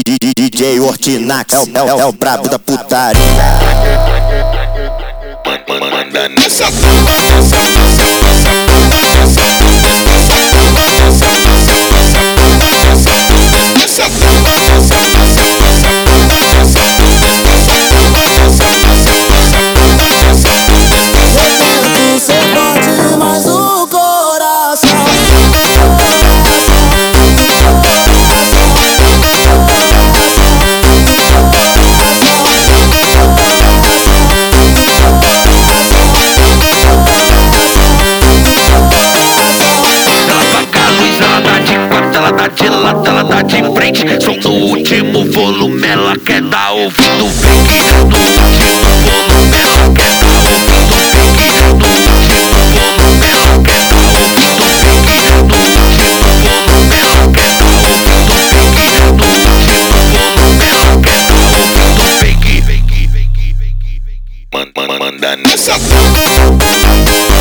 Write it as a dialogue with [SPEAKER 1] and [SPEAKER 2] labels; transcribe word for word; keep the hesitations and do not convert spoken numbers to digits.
[SPEAKER 1] D J Ortinax é o, é o, é o brabo da putaria.
[SPEAKER 2] Manda nessa de lado, ela tá de frente. Som no último volume, ela quer dar ouvido fake. No último volume, ela quer dar ouvido fake. No último volume, ela quer dar ouvido fake. No último volume, ela quer dar ouvido fake. No último volume, ela quer dar ouvido fake. Manda nessa